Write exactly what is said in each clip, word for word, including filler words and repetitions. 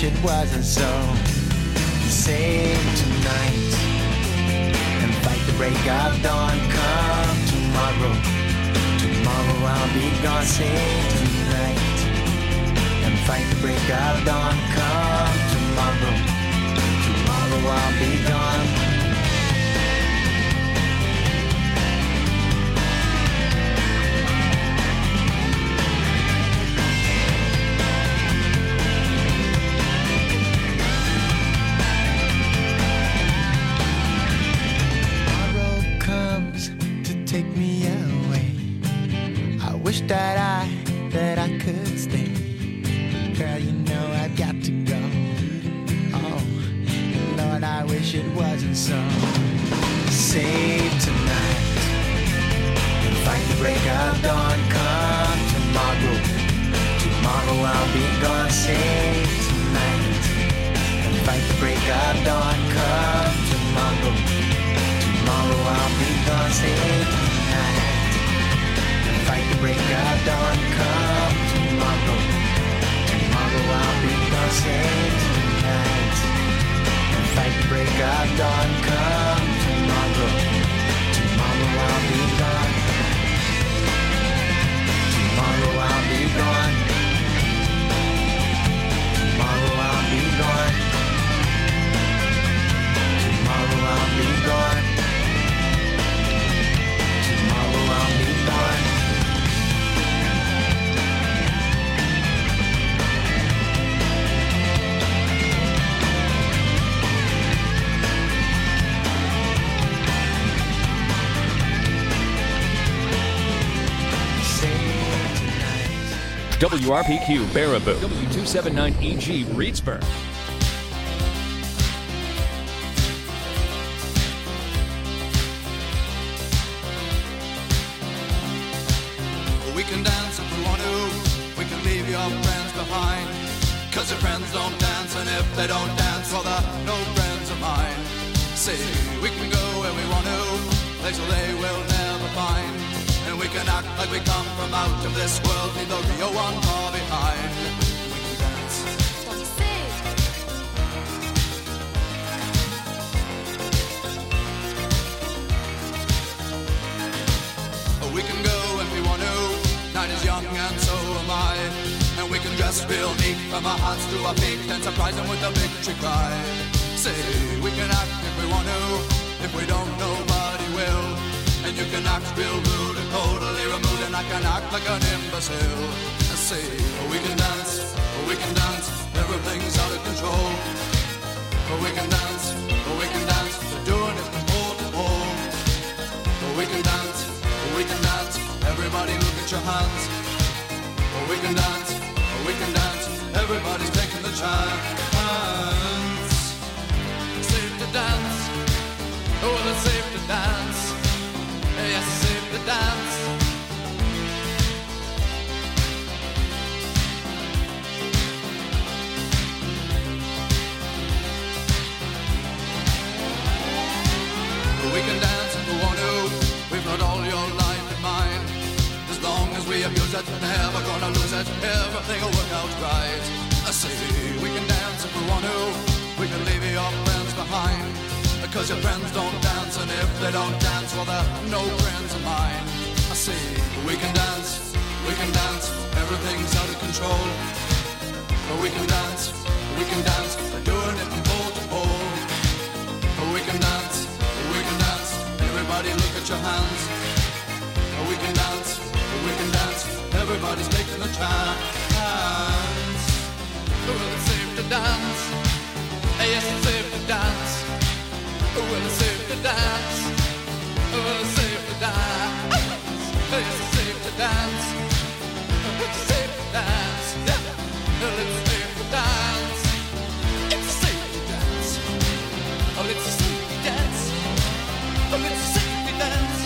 it wasn't so. Save tonight and fight the break of dawn. Come tomorrow, tomorrow I'll be gone. Save tonight and fight the break of dawn. Come tomorrow, tomorrow I'll be gone. Take me away. I wish that I, that I could stay. Girl, you know I've got to go. Oh, Lord, I wish it wasn't so. Save tonight and fight the break of dawn. Come tomorrow, tomorrow I'll be gone. Save tonight and fight the break of dawn. Come tomorrow, tomorrow I'll be gone. Save tonight and fight the break of dawn. Come tomorrow, tomorrow I'll be gone. Save tonight and fight the break of dawn. Come tomorrow, tomorrow I'll be gone. Tomorrow I'll be gone. Tomorrow I'll be gone. Tomorrow I'll be gone. Tomorrow I'll be gone. W R P Q Baraboo, W two seventy-nine E G Reedsburg. We can dance if we want to, we can leave your friends behind, cause your friends don't dance, and if they don't dance, well they're no friends of mine. See, we can go where we want to, places they will never find, and we can act like we come from out of this world, leave the real one far behind. We can dance. What you say? We can go if we want to, night is young and so am I, and we can dress real neat from our hearts to our feet and surprise them with a victory cry. Say, we can act if we want to, if we don't nobody will, and you can act real rude and totally removed, and I can act like an imbecile. Say, we can dance, we can dance, everything's out of control. We can dance, we can dance, we're doing it from pole to pole. We can dance, we can dance, everybody look at your hands. We can dance, we can dance, everybody's taking the chance. Safe to dance, oh it's safe to dance. Yes, it's safe to dance. We can dance if we want to, we've got all your life in mind. As long as we abuse it, never gonna lose it, everything will work out right. I say, we can dance if we want to, we can leave your friends behind, because your friends don't dance, and if they don't dance, well they're no friends of mine. I say, we can dance, we can dance, everything's out of control. But we can dance, we can dance, we're doing it from pole to pole. But we can dance, we can dance, everybody look at your hands. We can dance, we can dance, everybody's taking a chance. Well, it's safe to dance, yes, it's safe to dance. Well, it's safe to dance, well, it's safe to dance. Yes, it's safe to dance, it's safe to dance. Well, it's safe to dance, it's safe to dance. Oh, it's safe to dance, oh, it's safe to dance.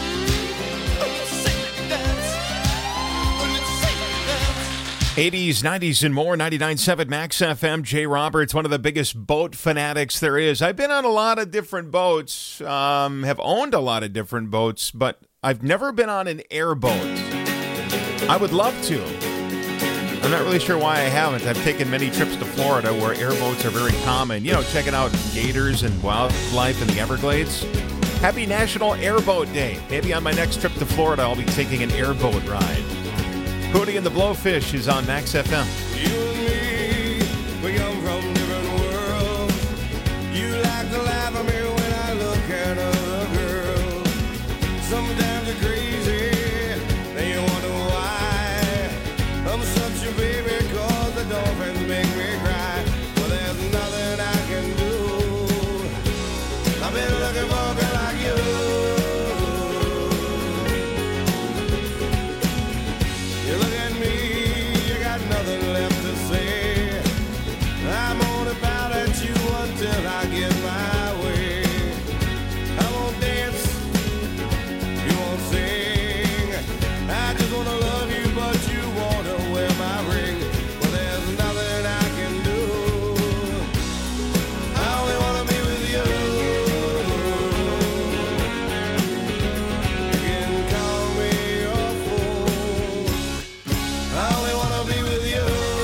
eighties, nineties, and more. ninety-nine point seven Max F M. Jay Roberts, one of the biggest boat fanatics there is. I've been on a lot of different boats, um, have owned a lot of different boats, but I've never been on an airboat. I would love to. I'm not really sure why I haven't. I've taken many trips to Florida where airboats are very common. You know, checking out gators and wildlife in the Everglades. Happy National Airboat Day. Maybe on my next trip to Florida, I'll be taking an airboat ride. Hootie and the Blowfish is on Max F M. You and me, we come from different worlds. You like to laugh at me when I look at other girls. Sometimes you're crazy, then you wonder why. I'm such a baby cause the dolphins make me cry. Well, there's nothing I can do. I've been looking for a girl like you. You look at me, you got nothing left to say. I'm only bound at you until I get my way. I won't dance, you won't sing. I just wanna love you, but you wanna wear my ring. Well, there's nothing I can do. I only wanna be with you. You can call me your fool. I only wanna be with you.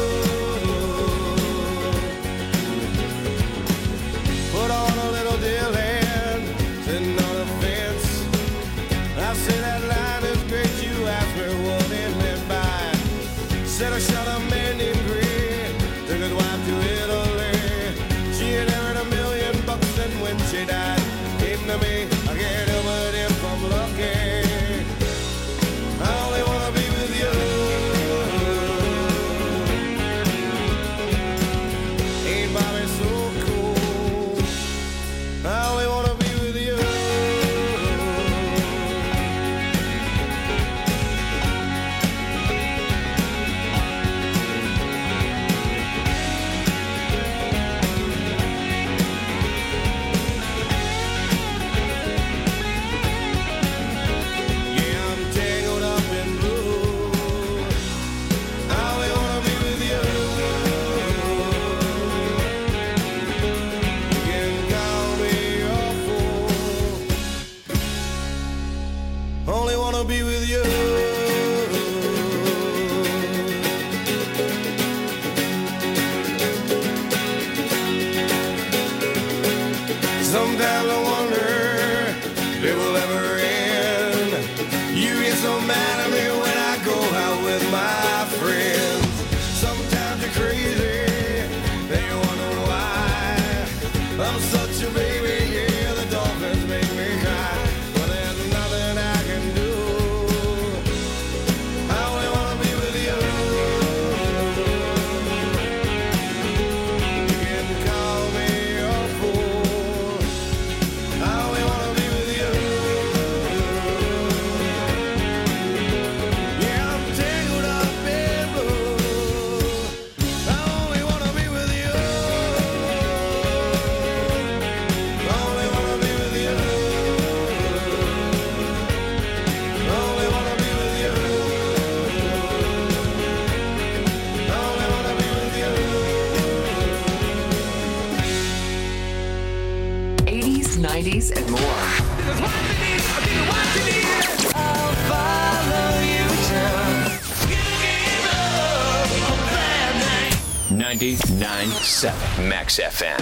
Put on a little deal hand, sitting on a fence. I say that line is great, you asked me what it meant by. Said I shot a man named Green, took his wife to Italy. She had earned a million bucks and when she died, came to me, I can't help but if I'm lucky. I only wanna be with you. Ain't Bobby so cool? I only wanna be with you. Yeah, I'm tangled up in blue. I only wanna be with you. You can call me your fool. Only wanna be with you. Sometimes I wonder if it will ever end. You get so mad at me when I go out with my friends. Sometimes you're crazy, then you wonder why. I'm such a baby, yeah, the dolphins make me cry. But there's nothing I can do. I only wanna be with you. You can call me your fool. I only wanna be with you. Yeah, I'm tangled up in blue. I only wanna be with you. I only wanna be with you. I only wanna be with you. I only wanna be with you. eighties, nineties, and more. ninety-nine point seven Max F M.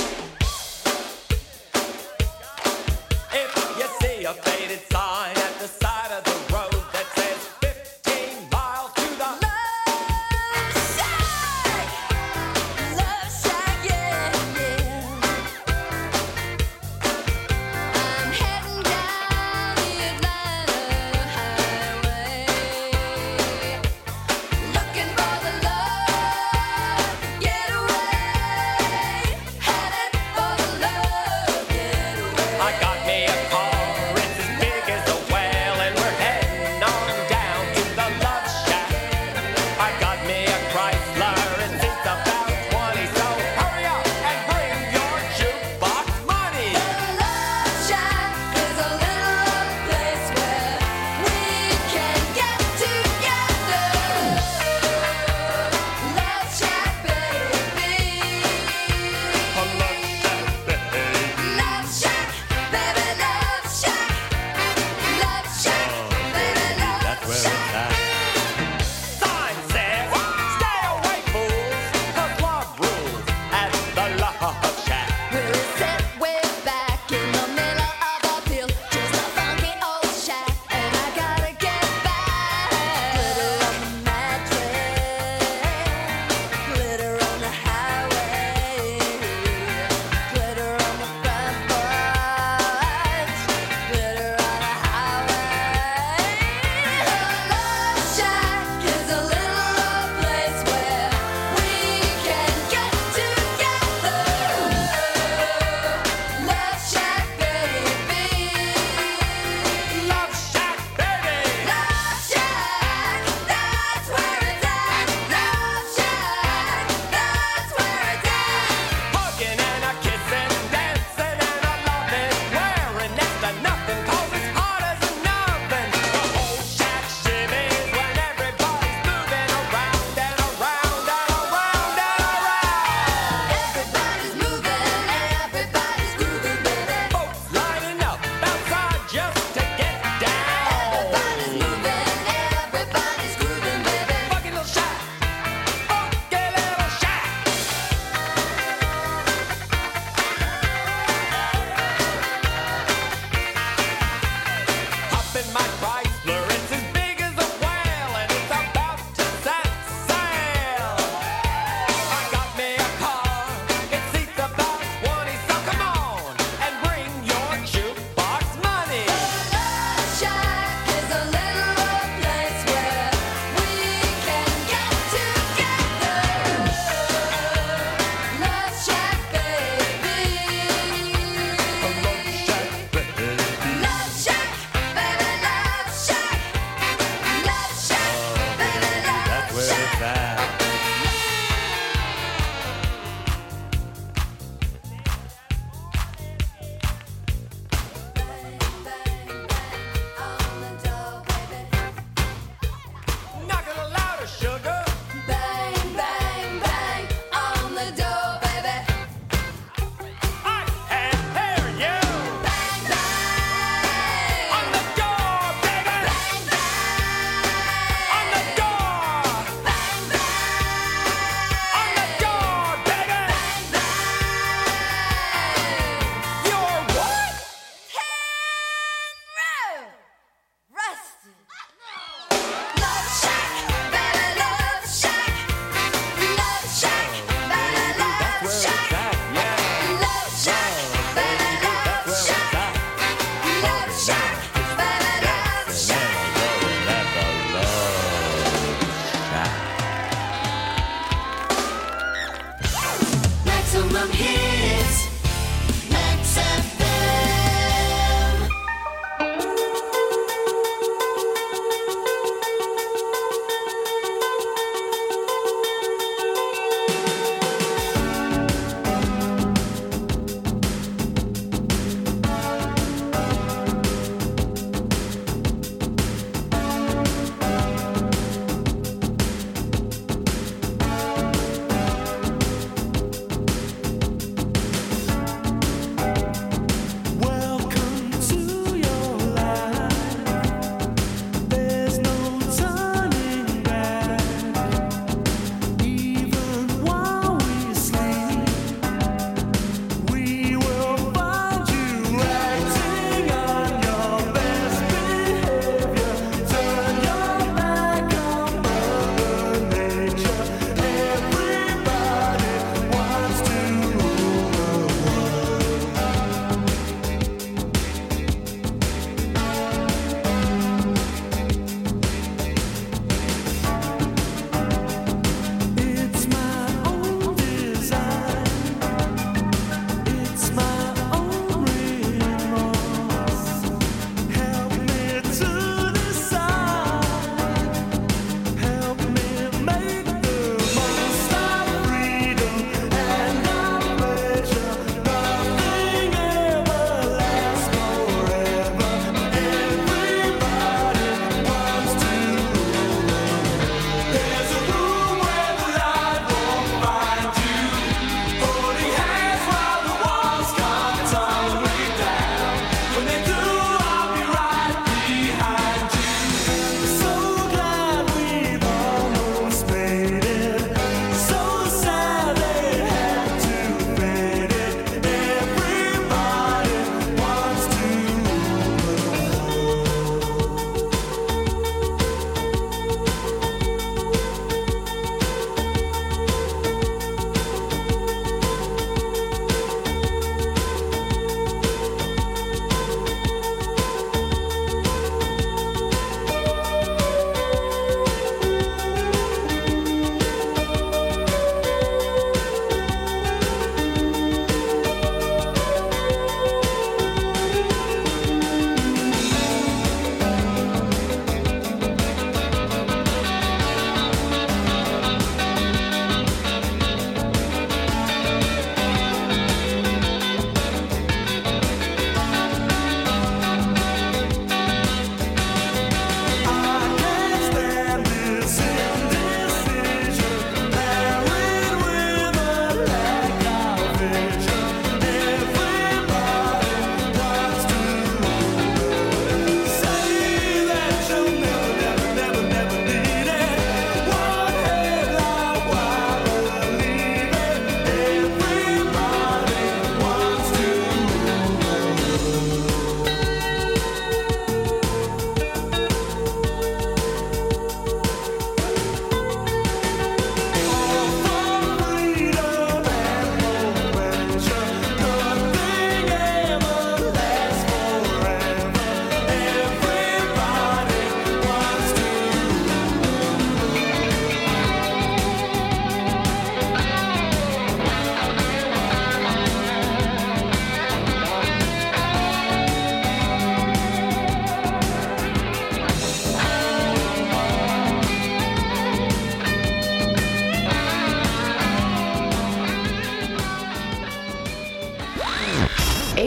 If you see a faded sign at the side of the road that says fifteen miles to the Love shack, love shack, yeah, yeah. I'm heading down the Atlanta highway, looking for the love getaway. Had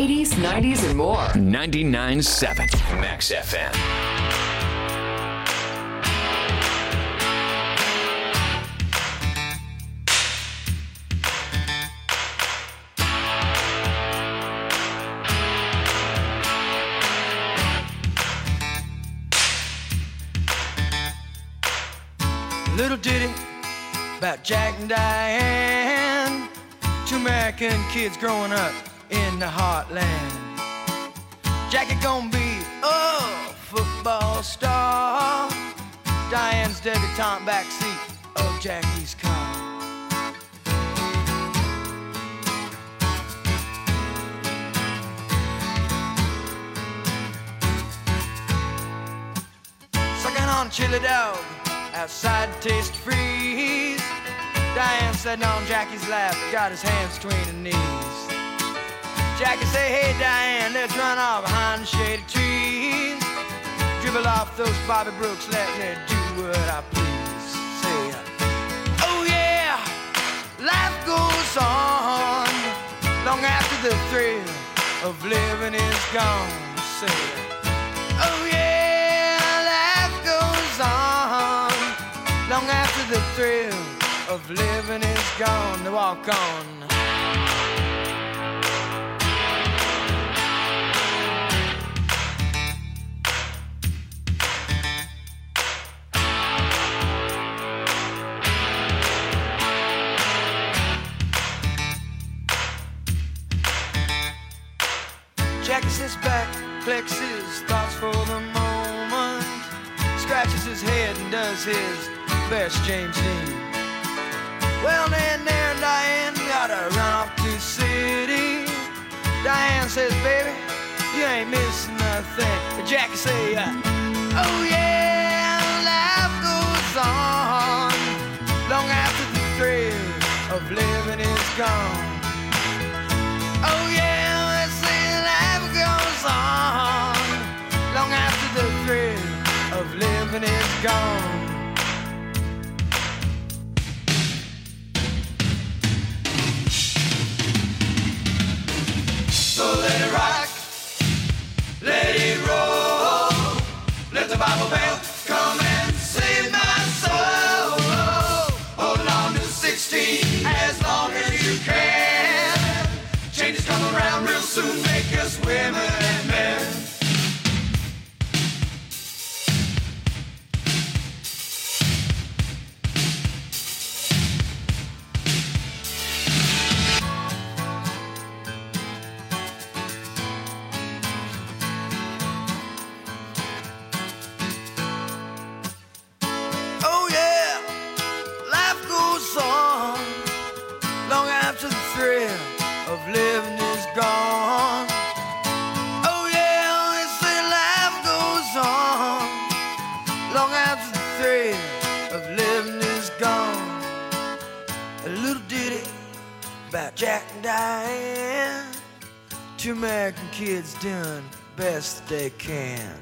eighties, nineties, and more. ninety-nine point seven Max F M. Little ditty about Jack and Diane, two American kids growing up in the heartland. Jackie gonna be a football star, Diane's debutante backseat of Jackie's car. Sucking on chili dog outside taste freeze. Diane sitting on Jackie's lap, got his hands between her knees. Jackie say, hey Diane, let's run off behind the shady trees. Dribble off those Bobby Brooks, let me do what I please. Say, oh yeah, life goes on long after the thrill of living is gone. Say, oh yeah, life goes on long after the thrill of living is gone. To walk on. Jackie sits back, collects his thoughts for the moment, scratches his head and does his best James Dean. Well, then there, Diane, gotta run off to the city. Diane says, baby, you ain't missing nothing. Jackie say, uh, oh yeah, life goes on long after the thrill of living is gone. Oh yeah, let's say life goes on long after the thrill of living is gone. So let it rock, let it roll, let the Bible bell come and save my soul. Hold on to sixteen as long as you can. Changes come around real soon, make us women and men. Oh yeah, life goes on long after the thrill of living is gone. Oh yeah, they say life goes on long after the thrill of living is gone. A little ditty about Jack and Diane, two American kids doing best they can.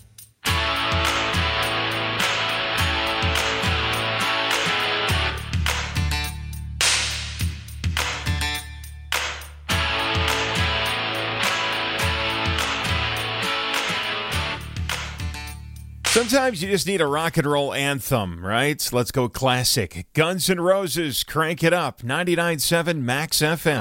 Sometimes you just need a rock and roll anthem, right? Let's go classic. Guns N' Roses, crank it up. ninety-nine point seven Max F M.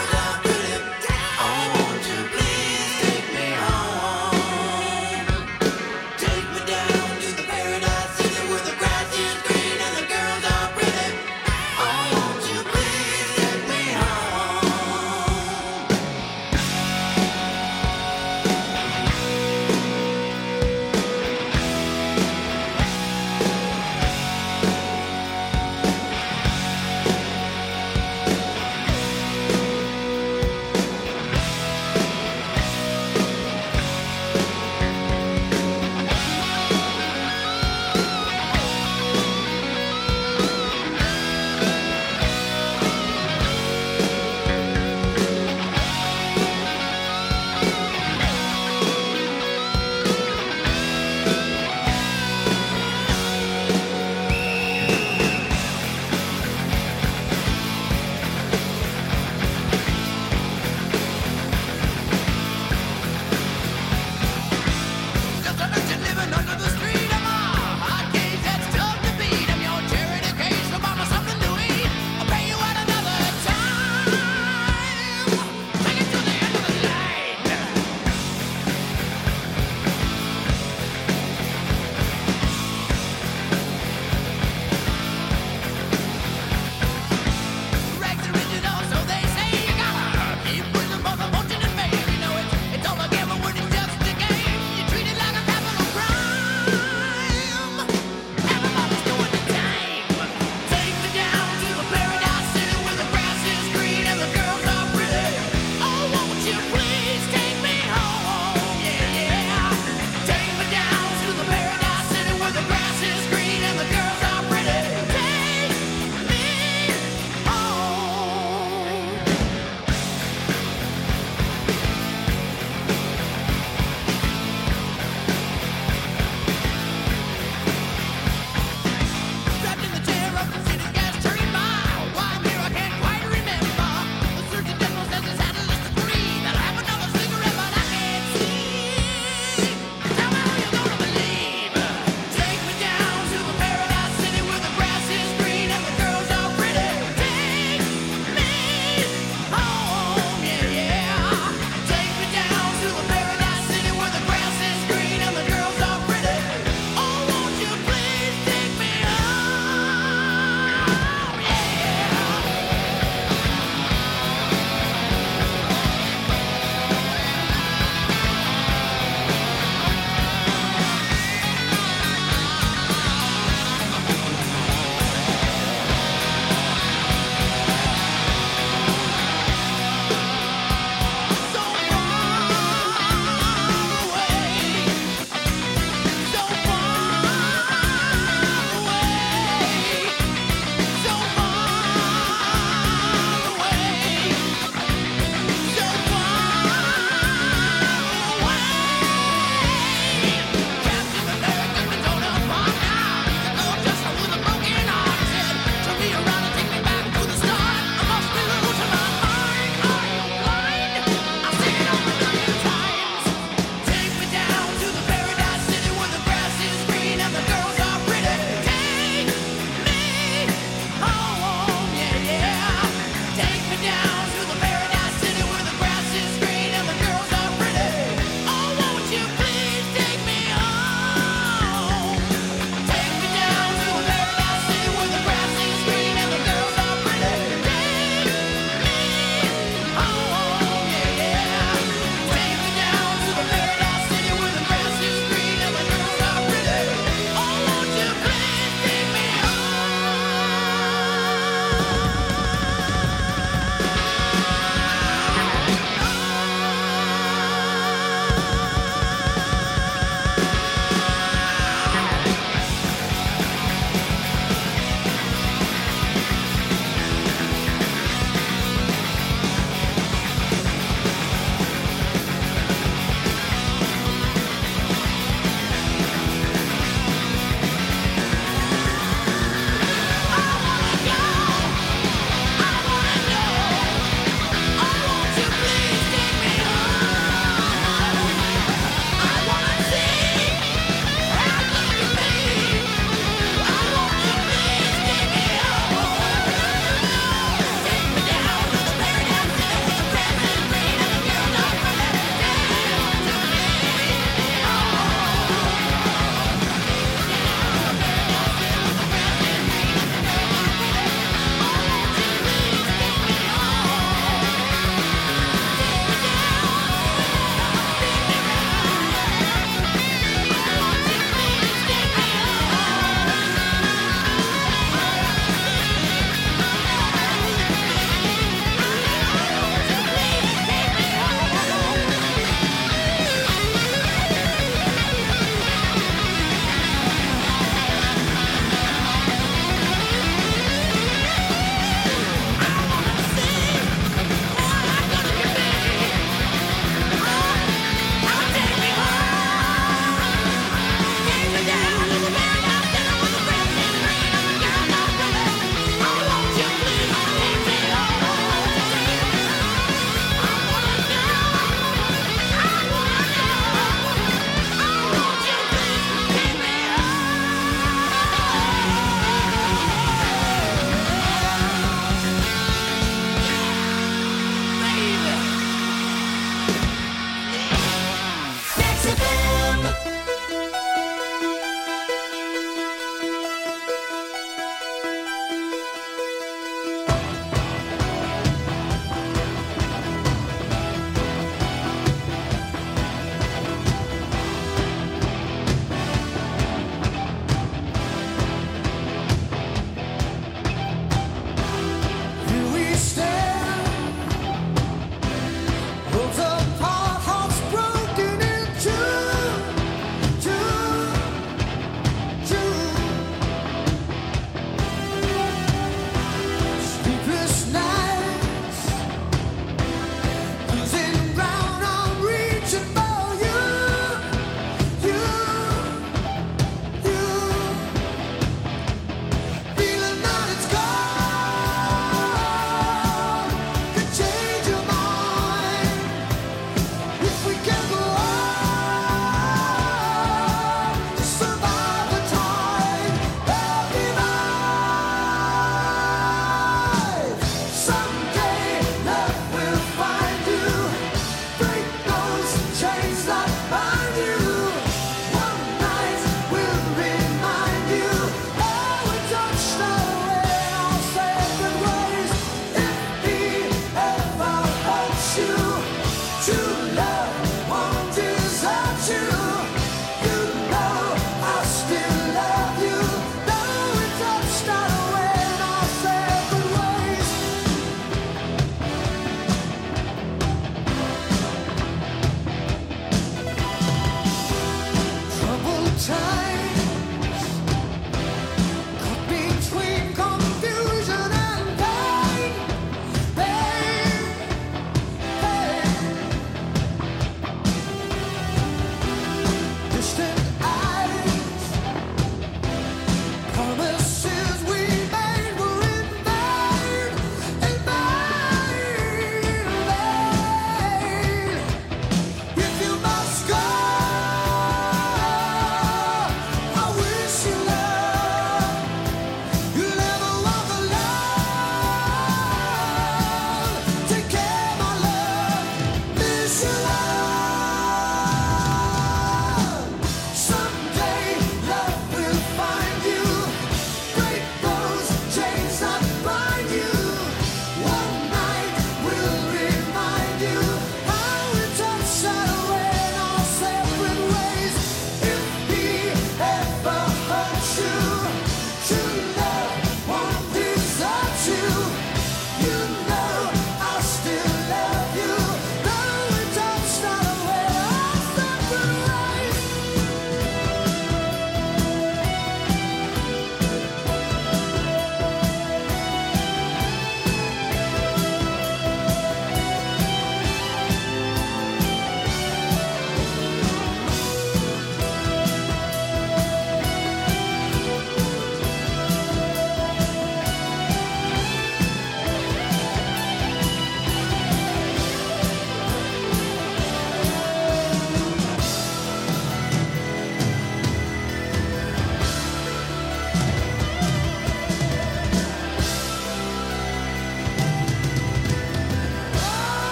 Take me down to the paradise city where the girls are pretty. I want you, please take me home.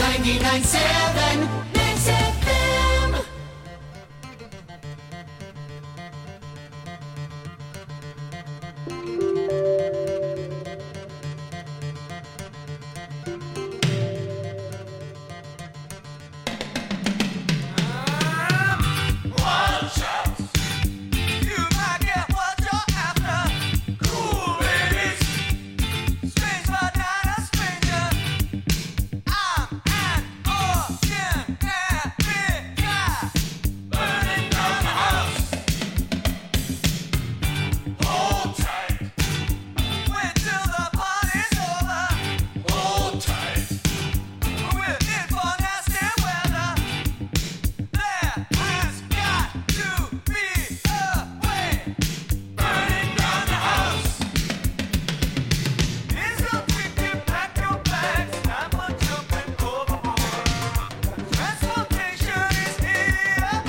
ninety-nine point seven Max F M. You might get what you're after. Cool ladies, strange but not a stranger. I'm an ordinary guy, burning down the house. Hold tight. Wait till the party's over. Hold tight. We're in for nasty weather. There has got to be a way. Burning down the house. It's a quick to pack your bags. Time for jumping overboard. Transportation is here.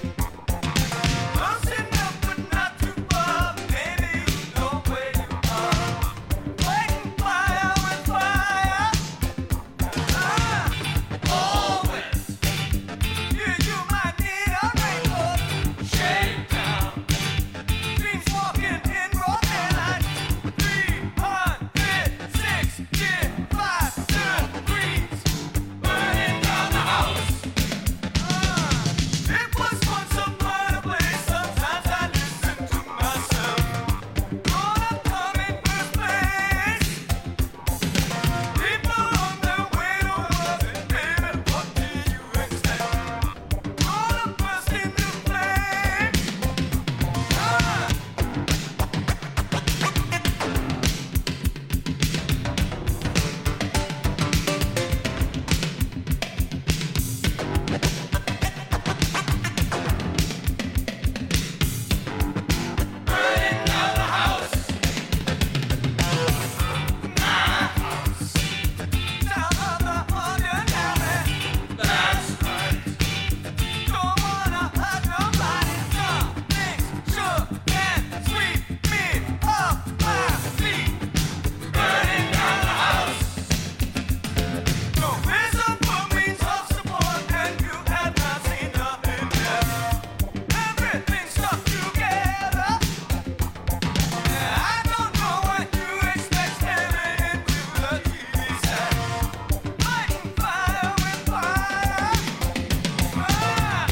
Close enough but not too far. Maybe you know where you are. Fighting fire with fire. Ah, always. Yeah, you might need a raincoat. Shake down. Dreams walking in broad daylight. three hundred sixty-five degrees. Burning down the house. Ah, it was once a brighter place. Sometimes I listen to myself. Gonna come in first place. People on their way to heaven, baby, what do you expect? Gonna burst into flame. Ah. Burning down the house. My house. Down on the ordinary. That's right. Don't wanna hurt nobody. Nothing's sure can sweep me off my feet. Burning down the house. No reason for means of support, and you have not seen nothing yet. Everything's stuck together. I don't know what you expect, staring into the T V set. Fighting fire with fire. Ah.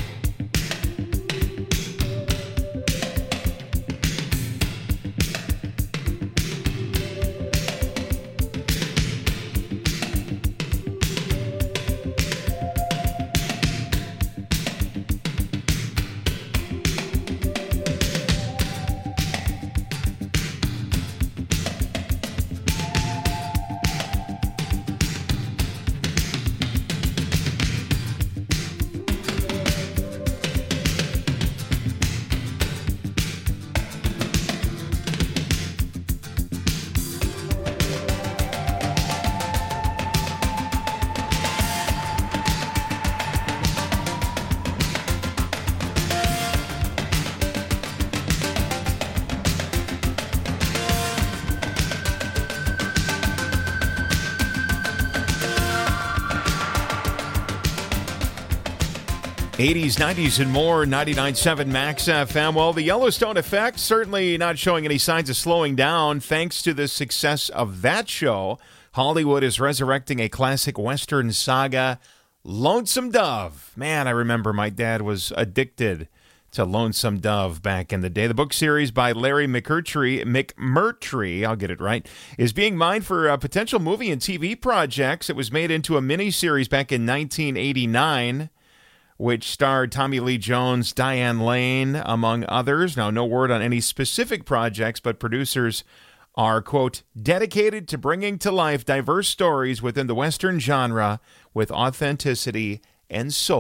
eighties, nineties, and more, ninety-nine point seven Max F M. Well, the Yellowstone effect certainly not showing any signs of slowing down. Thanks to the success of that show, Hollywood is resurrecting a classic Western saga, Lonesome Dove. Man, I remember my dad was addicted to Lonesome Dove back in the day. The book series by Larry McMurtry, McMurtry, I'll get it right, is being mined for uh, potential movie and T V projects. It was made into a miniseries back in nineteen eighty-nine, which starred Tommy Lee Jones, Diane Lane, among others. Now, no word on any specific projects, but producers are, quote, dedicated to bringing to life diverse stories within the Western genre with authenticity and soul.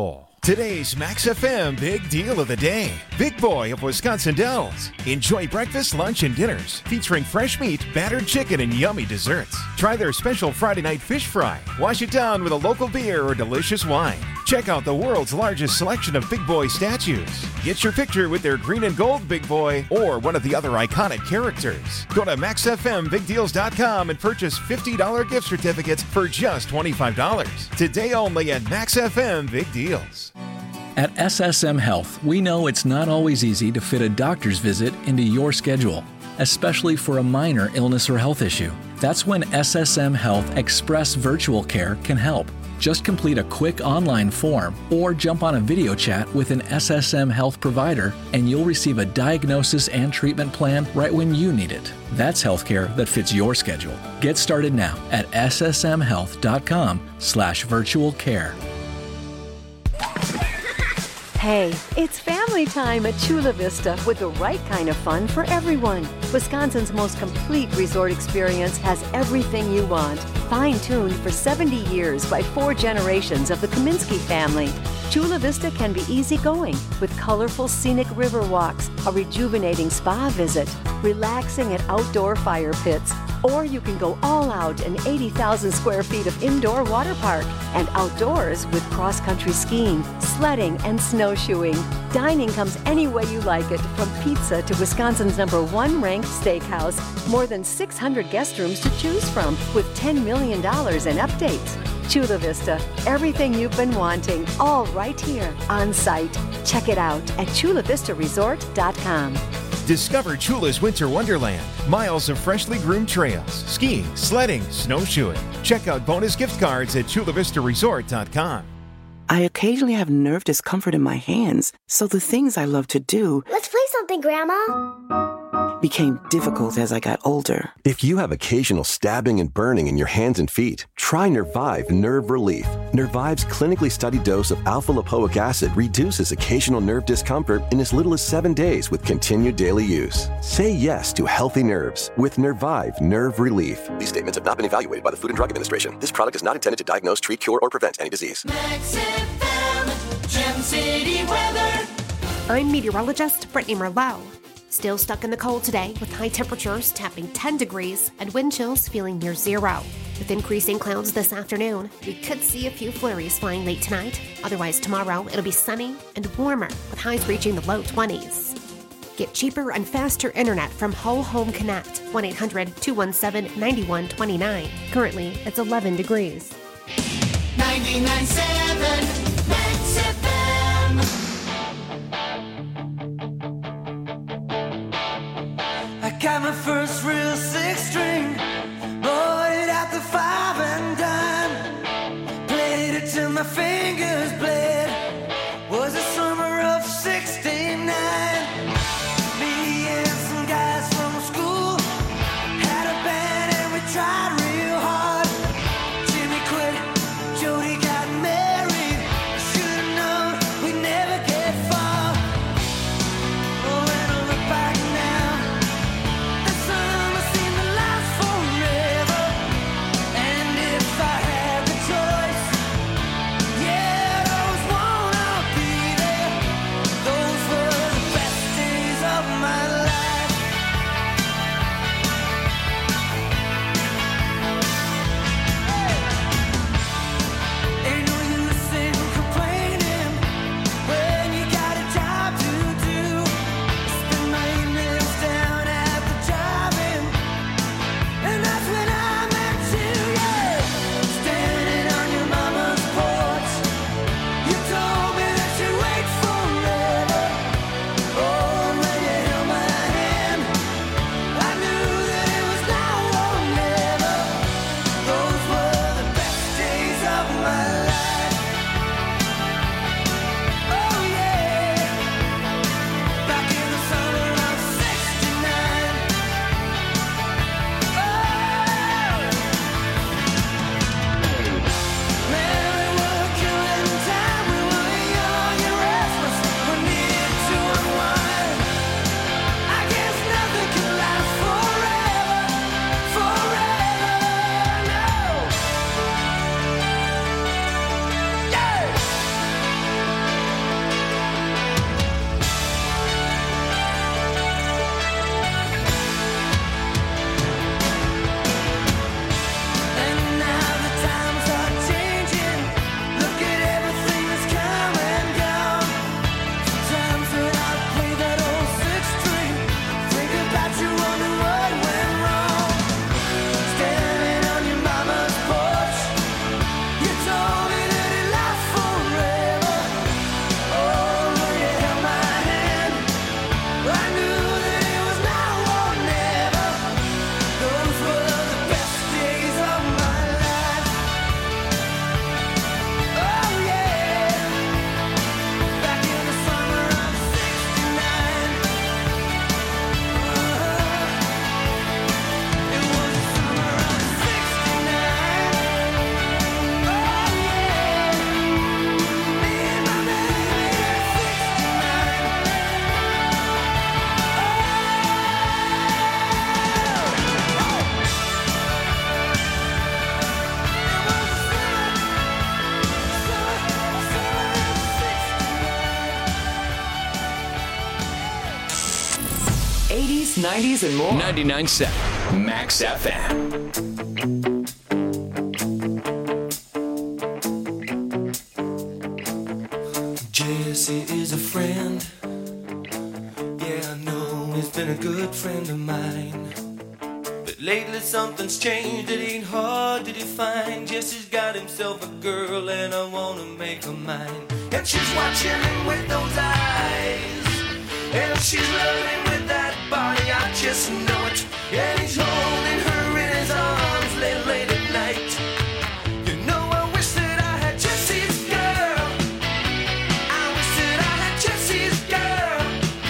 Today's Max F M Big Deal of the Day. Big Boy of Wisconsin Dells. Enjoy breakfast, lunch, and dinners featuring fresh meat, battered chicken, and yummy desserts. Try their special Friday night fish fry. Wash it down with a local beer or delicious wine. Check out the world's largest selection of Big Boy statues. Get your picture with their green and gold Big Boy or one of the other iconic characters. Go to max f m big deals dot com and purchase fifty dollars gift certificates for just twenty-five dollars. Today only at Max F M Big Deals. At S S M Health, we know it's not always easy to fit a doctor's visit into your schedule, especially for a minor illness or health issue. That's when S S M Health Express Virtual Care can help. Just complete a quick online form or jump on a video chat with an S S M Health provider and you'll receive a diagnosis and treatment plan right when you need it. That's healthcare that fits your schedule. Get started now at s s m health dot com slash virtual care. Hey, it's family time at Chula Vista with the right kind of fun for everyone. Wisconsin's most complete resort experience has everything you want. Fine-tuned for seventy years by four generations of the Kaminsky family. Chula Vista can be easygoing with colorful scenic river walks, a rejuvenating spa visit, relaxing at outdoor fire pits, or you can go all out in eighty thousand square feet of indoor water park and outdoors with cross-country skiing, sledding, and snowshoeing. Dining comes any way you like it, from pizza to Wisconsin's number one ranked steakhouse. More than six hundred guest rooms to choose from with ten million dollars in updates. Chula Vista, everything you've been wanting, all right here on site. Check it out at chula vista resort dot com. Discover Chula's Winter Wonderland. Miles of freshly groomed trails, skiing, sledding, snowshoeing. Check out bonus gift cards at chula vista resort dot com. I occasionally have nerve discomfort in my hands, so the things I love to do Let's play something, Grandma. became difficult as I got older. If you have occasional stabbing and burning in your hands and feet, try Nervive Nerve Relief. Nervive's clinically studied dose of alpha-lipoic acid reduces occasional nerve discomfort in as little as seven days with continued daily use. Say yes to healthy nerves with Nervive Nerve Relief. These statements have not been evaluated by the Food and Drug Administration. This product is not intended to diagnose, treat, cure, or prevent any disease. Max F M, Gem City weather. I'm meteorologist Brittany Merlot. Still stuck in the cold today with high temperatures tapping ten degrees and wind chills feeling near zero. With increasing clouds this afternoon, we could see a few flurries flying late tonight. Otherwise, tomorrow it'll be sunny and warmer with highs reaching the low twenties. Get cheaper and faster internet from Whole Home Connect. one eight hundred two one seven nine one two nine. Currently, it's eleven degrees. ninety-nine point seven Max F M. I got my first real six string, bought it at the five and dime, played it till my fingers bled. Was the summer of sixty-nine. Me and some guys from school had a band and we tried real hard. Jimmy quit, Jody got married. Should've known we'd never get far. Oh, when I look back now, the summer seemed to last forever. And if I had the choice, yeah, those eighties, nineties, and more. ninety-nine point seven Max F M. Jesse is a friend. Yeah, I know he's been a good friend of mine. But lately something's changed, it ain't hard to define. Jesse's got himself a girl and I wanna make her mine. And she's watching him with those eyes, and she's loving with that body, I just know it. And he's holding her in his arms late, late at night. You know I wish that I had Jesse's girl. I wish that I had Jesse's girl.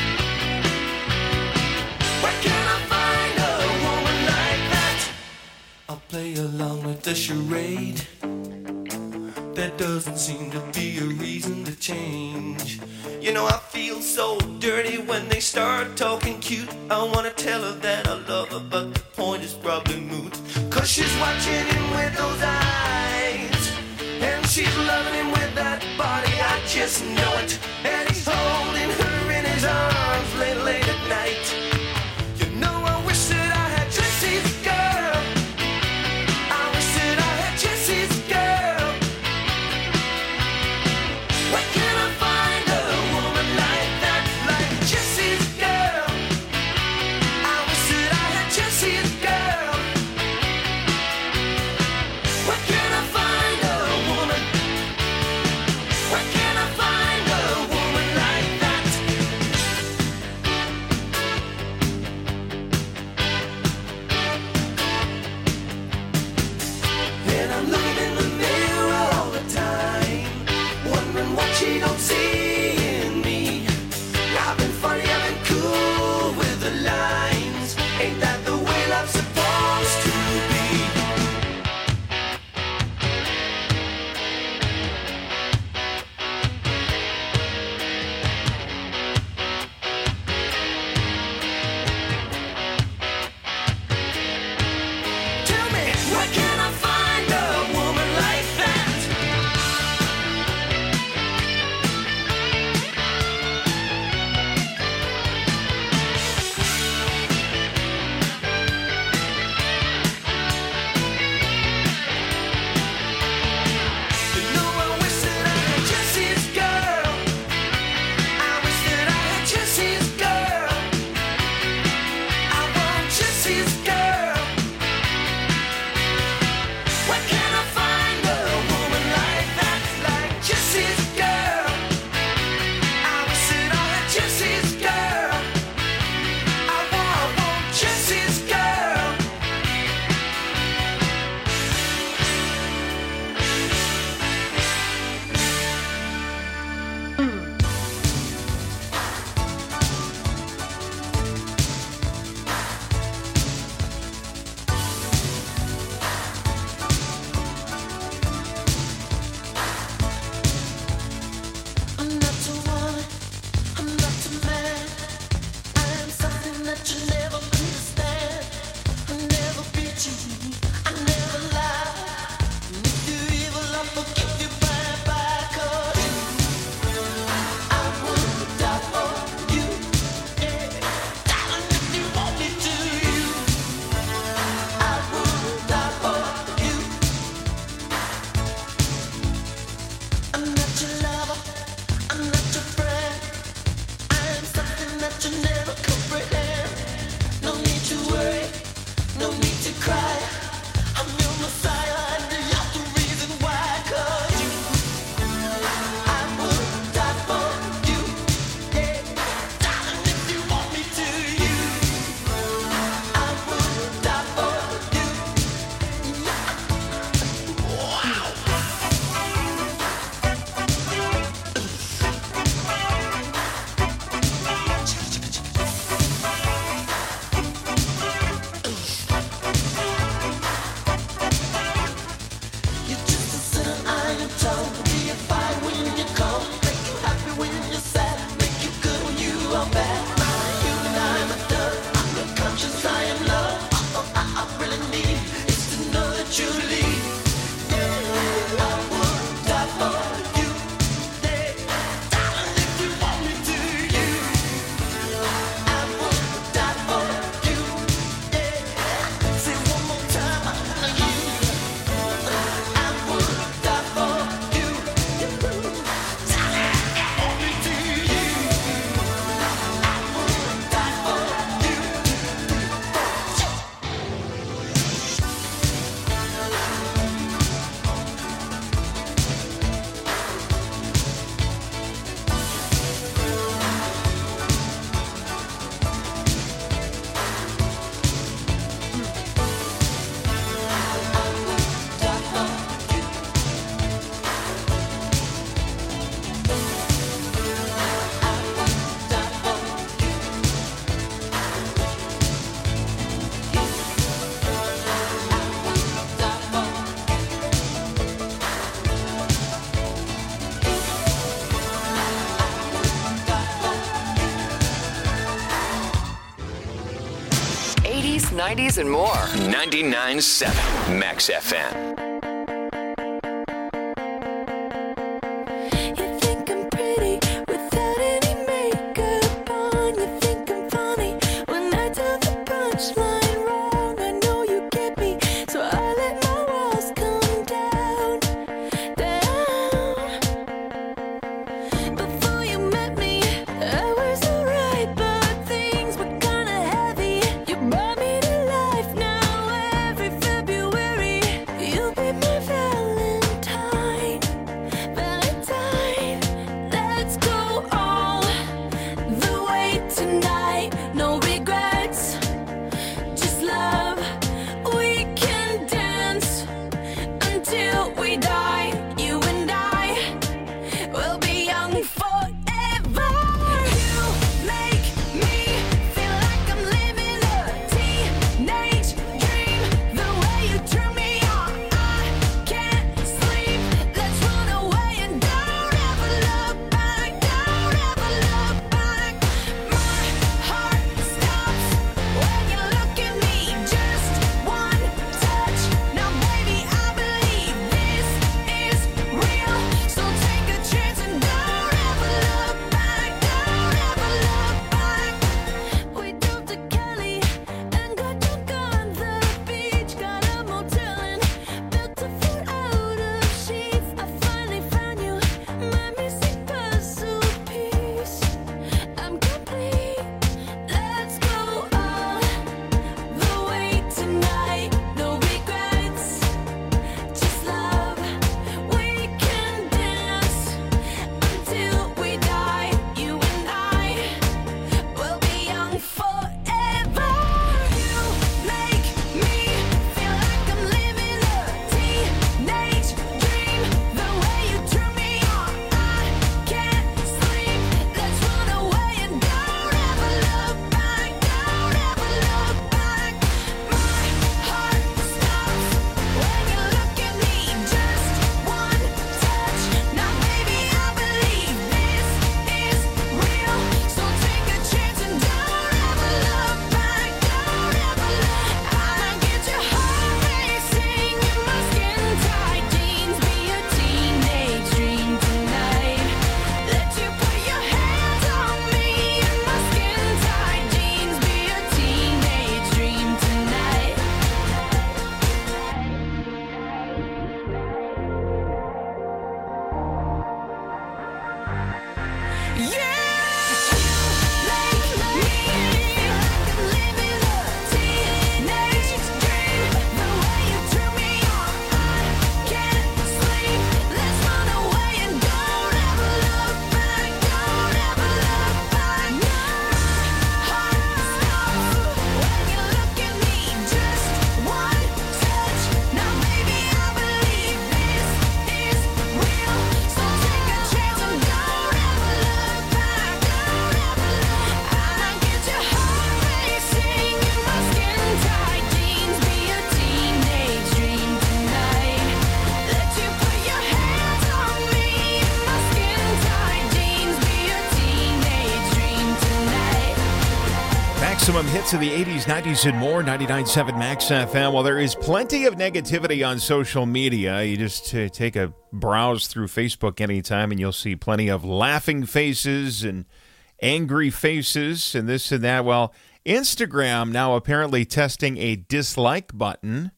Where can I find a woman like that? I'll play along with the charade. There doesn't seem to be a reason to change. You know I feel so dirty when they start talking cute. I wanna tell her that I love her, but the point is probably moot. Cause she's watching him with those eyes, and she's loving him with that body, I just know it. And he's holding her in his arms late, late at night. You know I wish that I had Jesse's girl. I wish that I had Jesse's girl. Where can I find a woman like that, like Jesse's girl? I wish that I had Jesse's girl. Where can I find a woman? Where can I find a woman like that? And I'm looking in the mirror all the time, wondering what she don't see in me. I've been funny, I've been cool with the lines. Ain't that the way love's supposed to be? Tell me, where can I find a woman like that? nineties and more. ninety-nine point seven Max F M. Maximum hits of the eighties, nineties, and more. ninety-nine point seven Max F M. Well, there is plenty of negativity on social media. You just uh, take a browse through Facebook anytime, and you'll see plenty of laughing faces and angry faces and this and that. Well, Instagram now apparently testing a dislike button.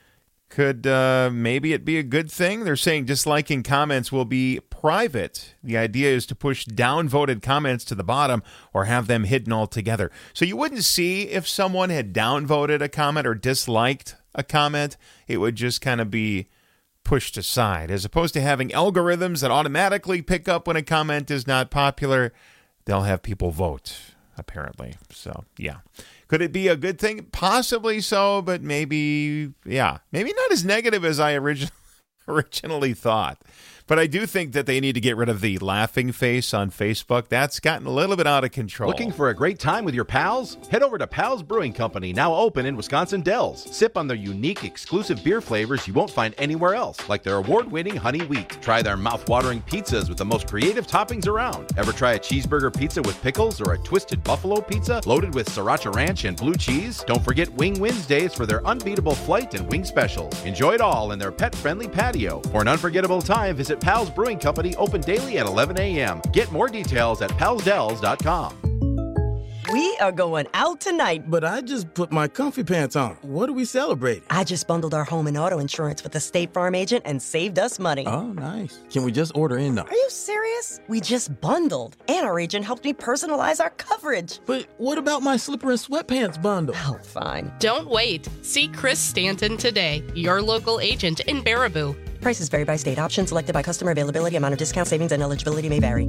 Could uh, maybe it be a good thing? They're saying disliking comments will be private. The idea is to push downvoted comments to the bottom or have them hidden altogether. So you wouldn't see if someone had downvoted a comment or disliked a comment. It would just kind of be pushed aside. As opposed to having algorithms that automatically pick up when a comment is not popular, they'll have people vote, apparently. So, yeah. Could it be a good thing? Possibly so, but maybe, yeah, maybe not as negative as I origi- originally thought. But I do think that they need to get rid of the laughing face on Facebook. That's gotten a little bit out of control. Looking for a great time with your pals? Head over to Pals Brewing Company, now open in Wisconsin Dells. Sip on their unique, exclusive beer flavors you won't find anywhere else, like their award-winning Honey Wheat. Try their mouth-watering pizzas with the most creative toppings around. Ever try a cheeseburger pizza with pickles or a twisted buffalo pizza loaded with sriracha ranch and blue cheese? Don't forget Wing Wednesdays for their unbeatable flight and wing specials. Enjoy it all in their pet-friendly patio. For an unforgettable time, visit Pals Brewing Company, open daily at eleven a.m. Get more details at pals dells dot com. We are going out tonight. But I just put my comfy pants on. What are we celebrating? I just bundled our home and auto insurance with the State Farm agent and saved us money. Oh, nice. Can we just order in now? Are you serious? We just bundled. And our agent helped me personalize our coverage. But what about my slipper and sweatpants bundle? Oh, fine. Don't wait. See Chris Stanton today, your local agent in Baraboo. Prices vary by state. Options selected by customer availability, amount of discount, savings, and eligibility may vary.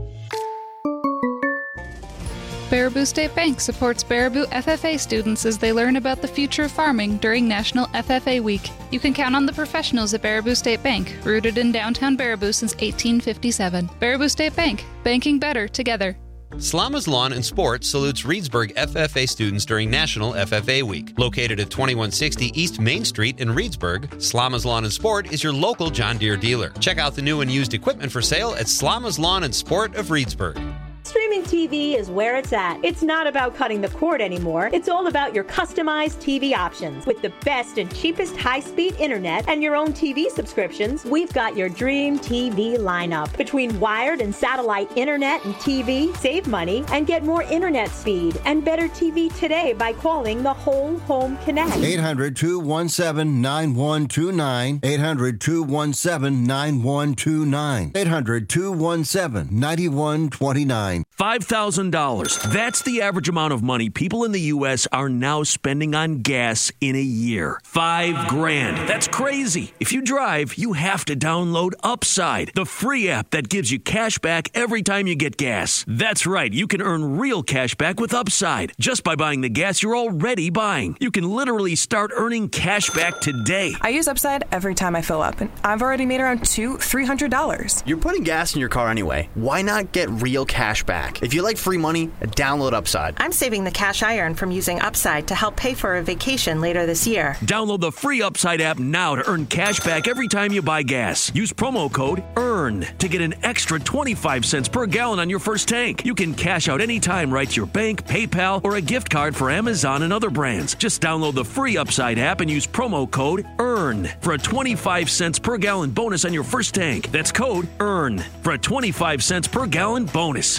Baraboo State Bank supports Baraboo F F A students as they learn about the future of farming during National F F A Week. You can count on the professionals at Baraboo State Bank, rooted in downtown Baraboo since eighteen fifty-seven. Baraboo State Bank, banking better together. Slama's Lawn and Sport salutes Reedsburg F F A students during National F F A Week. Located at twenty-one sixty East Main Street in Reedsburg, Slama's Lawn and Sport is your local John Deere dealer. Check out the new and used equipment for sale at Slama's Lawn and Sport of Reedsburg. Streaming T V is where it's at. It's not about cutting the cord anymore. It's all about your customized T V options. With the best and cheapest high-speed internet and your own T V subscriptions, we've got your dream T V lineup. Between wired and satellite internet and T V, save money and get more internet speed and better T V today by calling the Whole Home Connect. eight hundred, two one seven, nine one two nine. eight hundred, two one seven, nine one two nine. eight hundred, two one seven, nine one two nine. five thousand dollars. That's the average amount of money people in the U S are now spending on gas in a year. Five grand. That's crazy. If you drive, you have to download Upside, the free app that gives you cash back every time you get gas. That's right. You can earn real cash back with Upside just by buying the gas you're already buying. You can literally start earning cash back today. I use Upside every time I fill up, and I've already made around two, three hundred dollars. You're putting gas in your car anyway. Why not get real cash back? If you like free money, download Upside. I'm saving the cash I earn from using Upside to help pay for a vacation later this year. Download the free Upside app now to earn cash back every time you buy gas. Use promo code EARN to get an extra twenty-five cents per gallon on your first tank. You can cash out anytime right to your bank, PayPal, or a gift card for Amazon and other brands. Just download the free Upside app and use promo code EARN for a twenty-five cents per gallon bonus on your first tank. That's code EARN for a twenty-five cents per gallon bonus.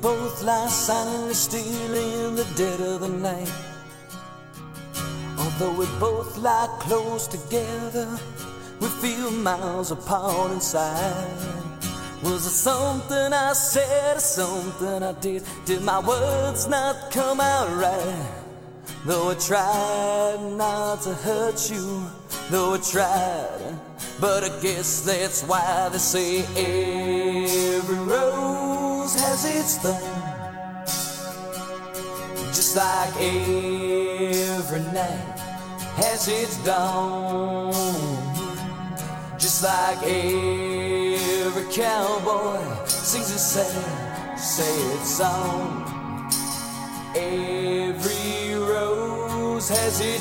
both lie silently still in the dead of the night. Although we both lie close together, we feel miles apart inside. Was it something I said or something I did? Did my words not come out right? Though I tried not to hurt you, though I tried, but I guess that's why they say every rose has its thorn. Just like every night has its dawn. Just like every cowboy sings a sad, sad song. Every rose has its